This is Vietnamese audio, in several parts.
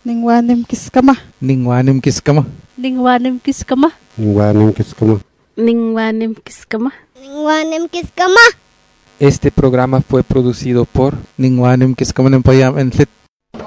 Ningwanim kiskama. Ningwanim kiskama. Ningwanim kiskama. Ningwanim kiskama. Ningwanim kiskama. Ningwanim kiskama. Este programa fue producido por Ningwanim Kiskama Nempayam en Fit.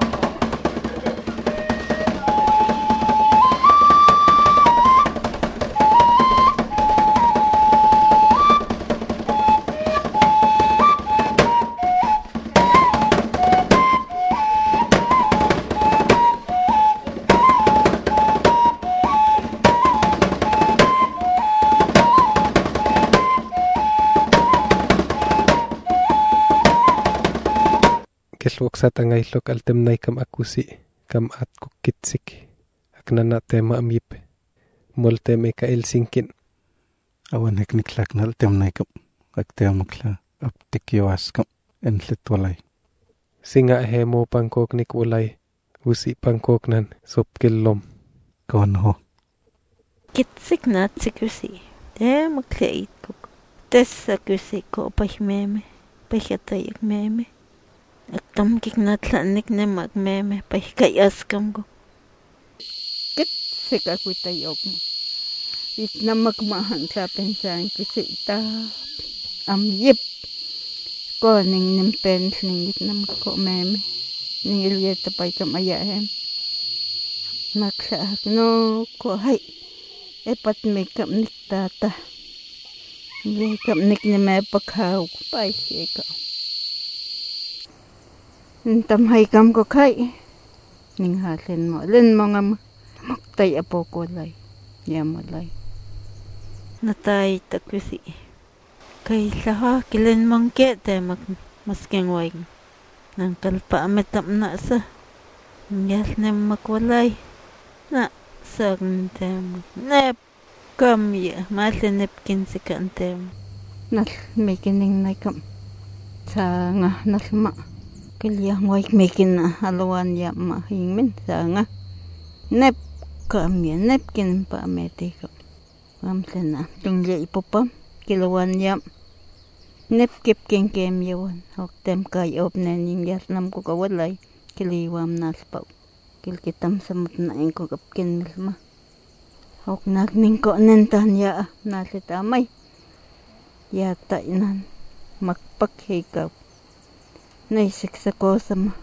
Kesluksat angailok altemnay kam akusi kam at kukitsik aknana tema amip moltem eka elsinkin awan hekniklak nal temnay kam akteamakla aptikyoas kam enlet walay singa hemo pangkok nik walay usi pangkok nan sopkillom kon ho Kitsik natsik usi makleid kok tessa kusi ko pahmeme pahatayak meme Aktam kiknatlanik na magmeme pahikayaskam ko. Kitsik ako tayok mo. Itna magmahan sa pensahan ko sa ita. Amyip. Ko ning nimpens ning itna magko meme. Ning ilyeta pa'y kamayahem. Magsaak no ko hay. Epat may kamnik tata. May kamnik ni may paghaw ko pa'y siya Tamhay kam ko kay ning halin mo nga maktay apo ko lay yamalay natay takusi kay laha kilen mangke te maskeng way nang kalpa ametam na sa ngyas nem makwalay na sagn tem nep kam ya malenep kinsi kantem nas may kining nay kam sa nga nasma Kiliya ngoy mekin haluan ya mahingmin sanga nep kamya nep kin pa mete ko amsena tingya ipopam kilawan ya nep kip kin kem yawan hok tem kay opnen yas nam ko kawalay kiliwam naspaw kilkitam samut na ko kapkin milma hok nagning ko nentan ya nasitamay yata inan magpakhikaw Naisik sa kosam.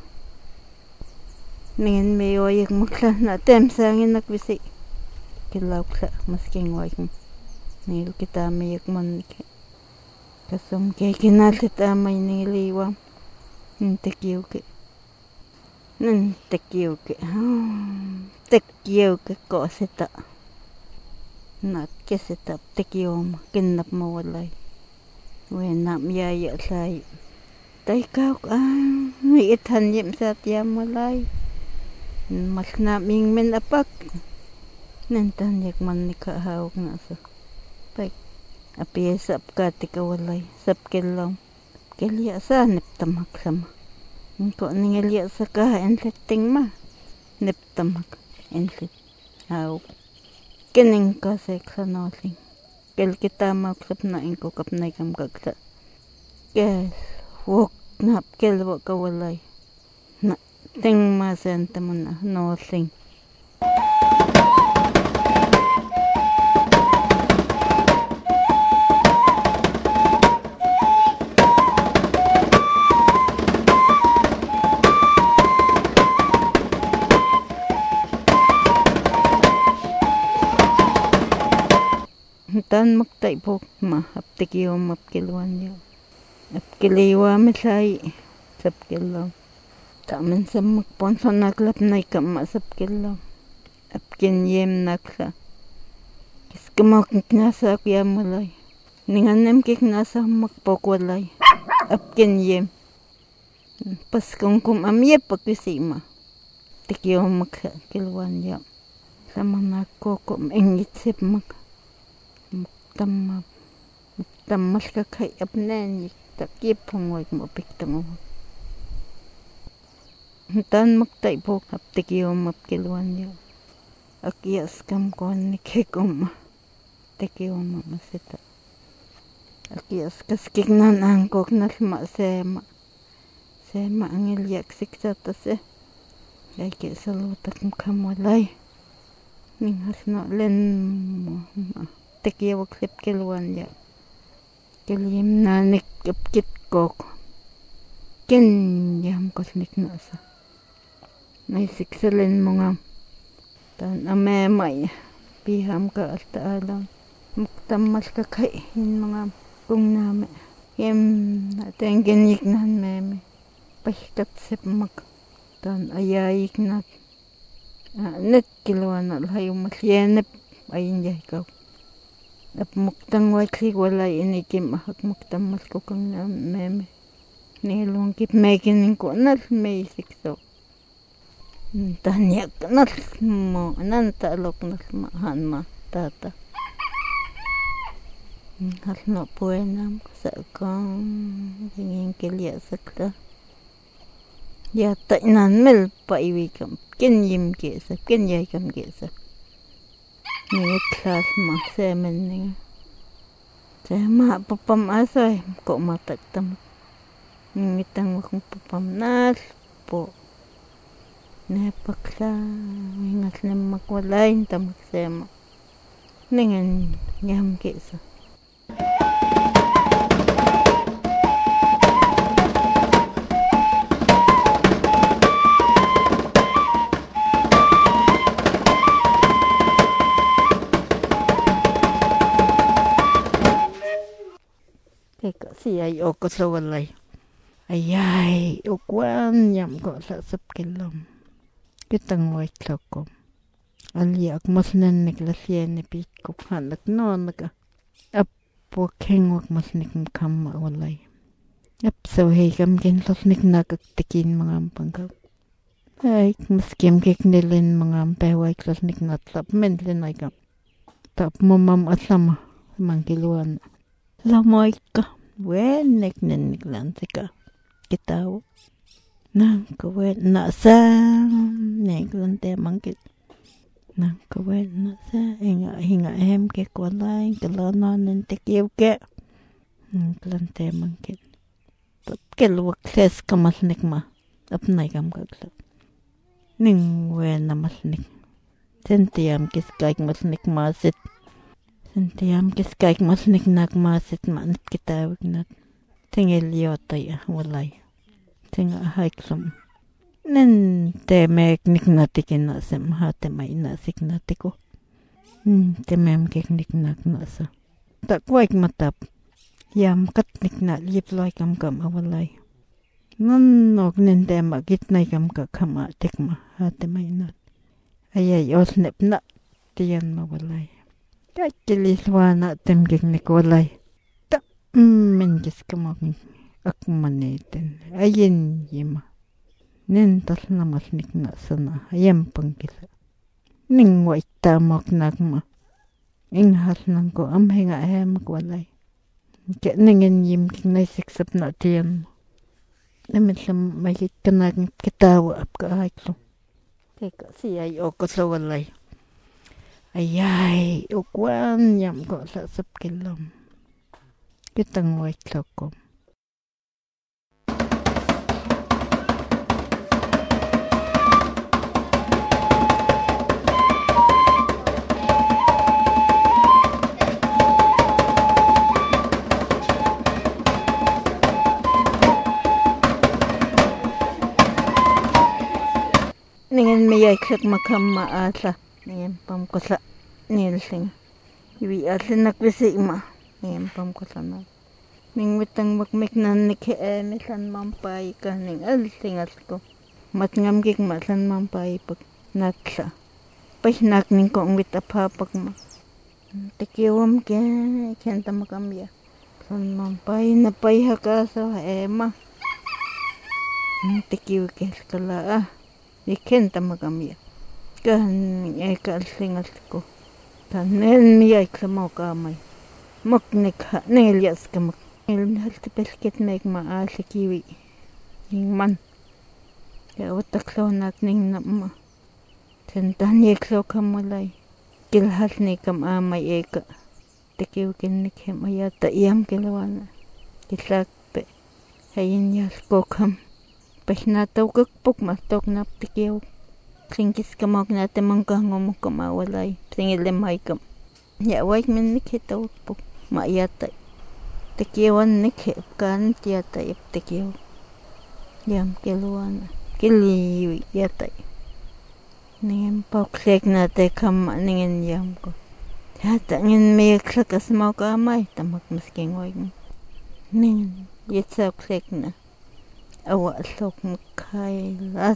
Ningin may oyak makla na temsangin nakwisi. Kilaw sa masking oyak. Nil kita mayak man. Kasam kay kinalit amay niliwam. Ntekyaw ke. Ntekyaw ke. Tekyaw ke kosita. Nat kesita tekyaw ma. Kinap mawalay. Wenap yaya say. Tay kau may itanyim sa tiyam malay mas naming min apak nantanyak man ni kahawag na sa pag apiya sa apkati kawalay sapkilaw kilya sa niptamak sama ko ningilya sa ka enliting ma niptamak enlit hawag kining ka seksa nosing kil kita maksap na inko kapnay kam kagsa yes wok na kelwa kawalay na ting masenta mo na nothing tan maktay po ma aptikiyo mapkilwan yo Apkiliwa misay sapkilaw. Taman sa magponso naklap na ikama sapkilaw. Apkin yem nakla. Kiskamak nasa kya malay. Ninganem kik nasa magpokwalay. Apkin yem. Paskong kum amye pakisima. Tikyo magkilwan yam. Sama nako kum ingit sip magtamap. Tamas kakay apnen takip pungoy mo piktamo. Tan maktay po aptikiyo mapkilwan yo. Akiyas kam kon ni kekom. Tikiyo mamasita. Akiyas kaskignan angkok na sema. Sema ang ilyak siksata se. Ay ke salutak mkamolay. Ning hasno len tekiewak lip kilwan ya. Kilim na nik kit kok. Ken yam kosnik nasa. Naisikselen mga tan ame may piham ka alta alam. Muktamas ka kay in mga kung name. Yem natin giniknan meme. Pahikat sip mak. Tan ayayik na net kilwan na layo masyenep ayin jay ka. Ap muktang wakli wala inikim ahak muktam mas ko kang na meme. Nilong kip mekin ko nal may sikso. Tanyak nal mo nanta lok nal mahan ma tata. Hal no puenam sa kang dingin kilya sakta. Ya tại nan mel pa iwi kam ken yim ke sa ken yai kam ke sa ni class ma semen ni ma papam asai ko matak tam mitang wakong papam nas po ne pakla ingat na makwalain tam sema ningen yam ke sa Teka siya ko sa walay. Ayay, ukwan yam ko sa sapkilam. Kitang white lokom. Aliak mas nanik lasyan ni pitko hanak no naga. Apo kengwak mas nikim kama walay. Apso hey kam kinsos nik nakaktikin mga ampangkap. Ay, mas kim kik nilin mga ampeway klos nik natlap menlin ay kam. Tap mamam asama mangkiluan. Lamoy ka, wen nek lan sika kitaw. Nang kawen na sa nek lan te mangkit. Nang kawen na sa hinga hem ke kwalay kalanan nen tekiw ke. Lan te mangkit. Tap kelwak ses kamas nek ma. Apnay kam kaglap. Ning wen na mas nek. Sentiyam kiskay mas nek masit. Sentiyam kiskay mas niknak masit manit kitawag nat. Tingil yotay walay. Tinga haiklum. Nen temek niknatikin nasem hate may nasik natiko. Temem kik niknak nasa. Takwag matap. Yam kat nikna liploy kam awalay. Nanog nende magitnay kam kama tikma hate may nat. Ayay osnep na tiyan mawalay. Kiliswana temgik nikolay. Ta mengis kamang akmaneten. Ayin yima. Nentas namas nikna sana. Ayam pangkila. Ning waita mok nagma. Inghas nang ko amhinga ayam kwalay. Kaya ningen yim kinay siksap na tiyan mo. Namin sa mahit ka nang kitawa ap ka aiklo. Teka siya ko sa walay. Ayay, ukwan yam ko sa sapkilam. Kitang white lokom. Ningen miyay ksak makam maasa. Ningen pamkosa. Nilsing. Iwi asin nakwisi ima. Ningen pamkosa na. Ning witang makmik na nikhe misan mampay ka. Ning alsing asko. Matngam kik masan mampay pag naksa. Pasnak ning kong wit apapak ma. Tikiwam ke kenta makamya. San mampay na pay hakasa ema. Tikiw ke skala ikenta makamya. Kan alsing asko. Tanen miyay klamo kamay. Maknik ha, nilias ka mak. Nilhaltipelkit meg maasi kiwi. Ning man. Kaya wataklo nak ning nama. Sentan yeklo kamulay. Kilhas ni kam amay eka. Tikiw kinik himayata iyam kilawana. Kisakpe. Hayin yasko kam. Pahnataw kakpok mastok nap tikiw. klinkiskamok na temangkangomukam awalay singilemhaykam ya wayk min nikhitawpuk mayatay tekiwan nikhe kan tiyatay tekiw yam kelwana kili yatay ningen pauklek na tekam ningen yam ko hata ngin meyaksakas mau kamay tamak misking wayk ningen yetsa klek na awa sok mukhailal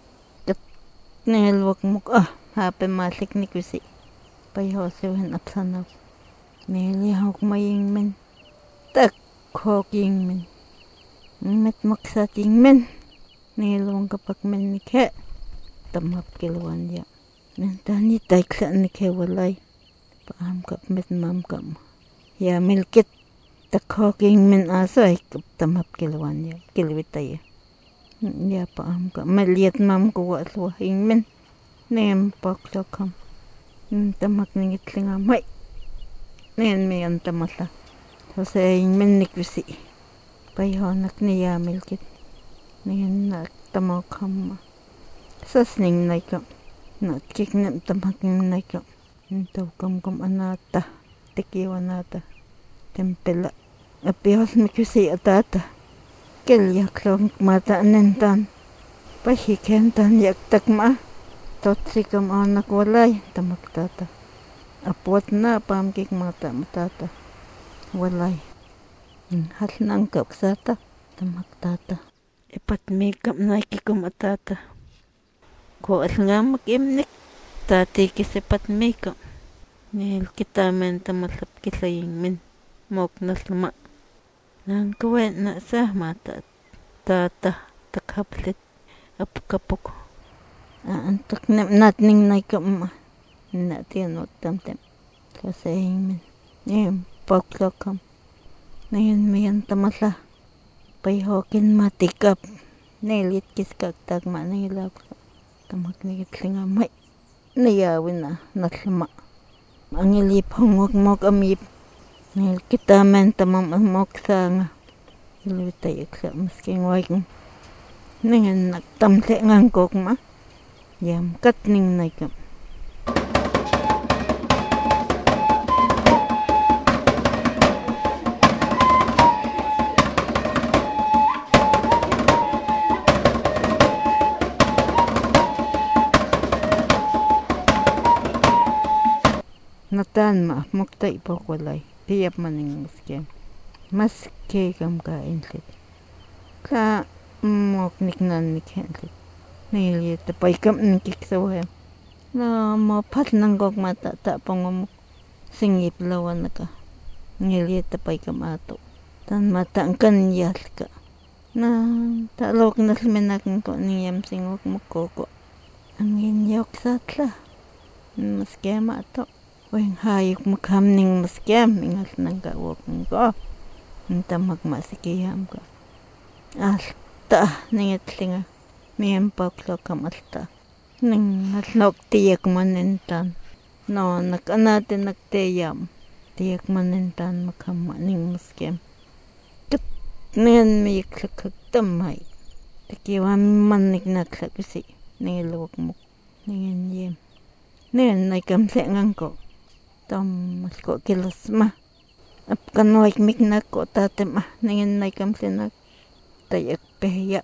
nilwak muk hape malik ni kusi payhosewen apsanaw nilihok maying men tak hoking men met maksating men nilwang kapak men nikhe tamap kilwan ya nantani taikla nikhe walay paam kap met mam kam ya milkit tak hoking men asoy kap tamap kilwan ya kilwitay ya paam ka maliat mam ko wa hing men nem paklokam tamak ningitlinga mai nen me antamala so hing men nikusi payhonak ni ya milkit nen nak tamakam sasning naikam nak kiknem tamak naikam taw kam anata tekiwanata tempela apihos mikusi atata kel yaklong mata nentan pahikentan yak takma totsikam anak walay tamak tata apot na pamkik mata matata walay hal nang kapsata tamak tata ipat mikam naikikam atata ko alngam kimnik tati kisipat mikam nil kitamen tamalap kisaying min mok naslama nang kawen na sa mata tata takhaplit apukapuk antak natning naikam natino tamtem kasaying men paklokam nayan mayan tamala payhokin matikap nilit kiskak tagma nilak tamak nigitlinga may nayawin na naslama ang ilipong mok amip nil kitamen tamam mok sanga ilutay iksa masking wayng ningen nagtamle ngang kokma yam katning naikam natan ma muktay pokolay tiyap maning maskem maske kam ka inlit ka mok niknan nikhenlit nili tapay kam nikiksawahem na mapat nang gog mata tapong singip lawan ka nili tapay kam ato tan mata kan yal ka na talok na sminakin ko niyam singok mukoko ang inyok satla maskem ato weng hayuk makamning maskem ingat nang gawok ko tamak masikiyam ka alta ningitlinga miyam paklokam alta ning atlok tiyak manintan no nakanatin nakteyam tiyak manintan makama ning maskem kat ningen miyiklakak tamay takiwam manik naklakasi ningilawak muk ningen yem ningen naikamse ngangko tam masko kilasma apkan waik miknak ko tatem ningen naikamse nak tayak peya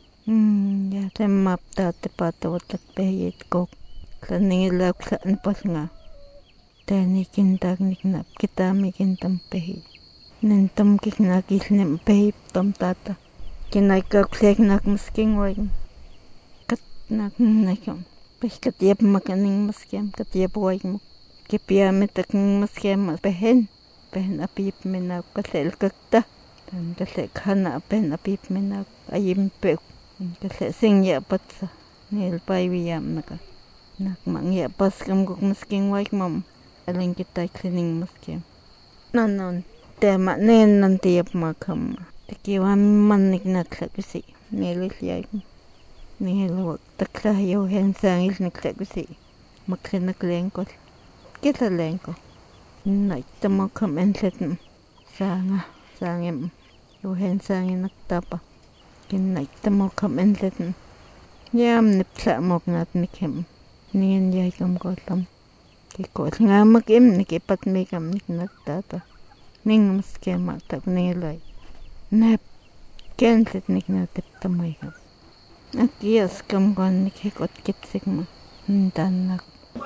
ya temap tate patawatak peyit ko kaningilak sa anpas nga tanikin tagnik nap kita mikin tampehi nentam kiknakis nem pehi tam tata kinaikaksek nak masking waik kat nak nakam peh katiap makaning maskem katiap waik mo kipiamit akong maskem pehen apip menak kasel kakta tan kasel khana pen apip menak ayim pe kasel singya patsa nil paywiyam naka nak mangya pas kam guk masking waik mam alin kita cleaning maskem nanon tema nen nantiap makam tikiwam manik naklakasi nilis yay nilwak takla yo hensangil naklakasi maklinaklenkol kita lengko nai tamakam entlet sangem yo hensangin naktapa kin nai tamakam entlet Yam nipsa moknat nikem. Ningen yay kam kolam. Kikol nga makim nikipat mi kam niknat tata. Ning maskema tak nilay. Nep. Kensit niknatip tamay kam. Akiyas kam kon nikikot kitsik mo. Ntanak.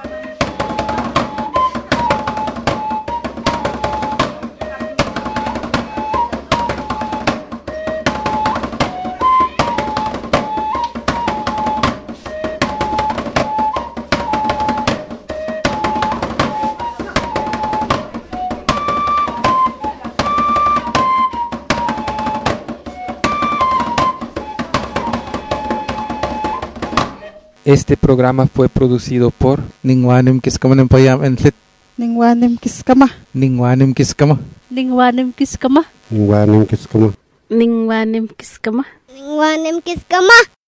Este programa fue producido por Ningwanim kiskama ng payam enlit. Ningwanim kiskama. Ningwanim kiskama. Ningwanim kiskama. Ningwanim kiskama. Ningwanim kiskama. Ningwanim kiskama.